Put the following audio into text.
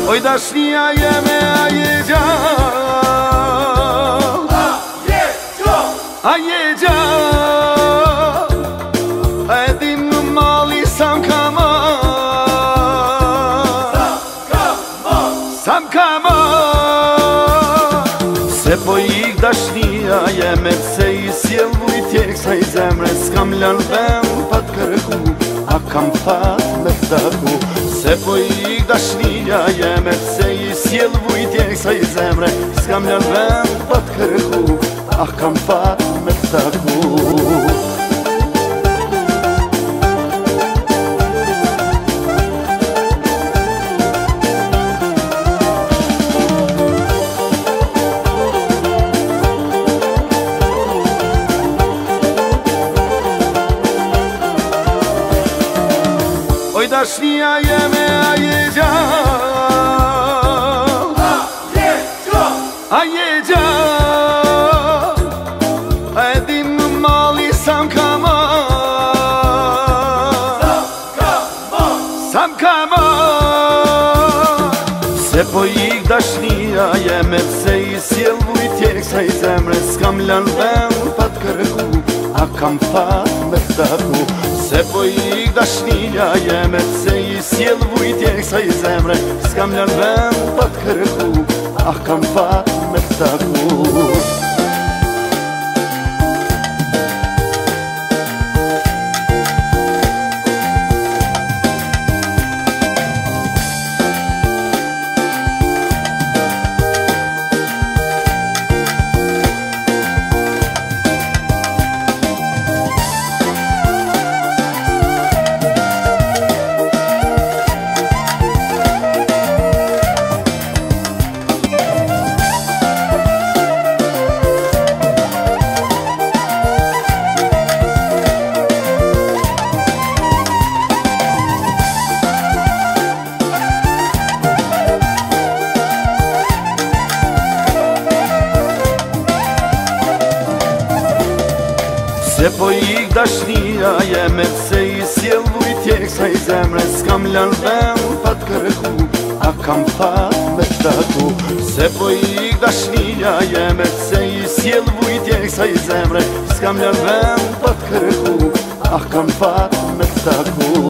Oj dashnia jeme a je gjall, a je gjall, a e din në mali sa m'ka marr, sa m'ka marr. Se po ik dashnia jeme pse i sjell vujtje kësaj zemre, s'kam lën vend pa t'kërku, a kam fat me t'taku. Se po ik dashnia jeme pse i sjell vujtje kësaj zemre, s'kam lën vend pa t'kërku, a kam fat me t'taku. Oj dashnia jeme a je gjall, a je gjall, a e din në mali sa m'ka marr, sa m'ka marr. Se po ik dashnia jeme pse i sjell vujtje kësaj zemre, s'kam lën vend pa t'kërku, a kam fat me t'taku. Se po ik dashnia jeme pse i sjell vujtje kësaj zemre, s'kam lën vend pa t'kërku, a kam fat me t'taku. Se po ik dashnia jeme pse i sjell vujtje kësaj zemre, s'kam lën vend pa t'kërku, a kam fat me t'taku. Se po ik dashnia jeme pse i sjell vujtje kësaj zemre, s'kam lën vend pa t'kërku, a kam fat me t'taku.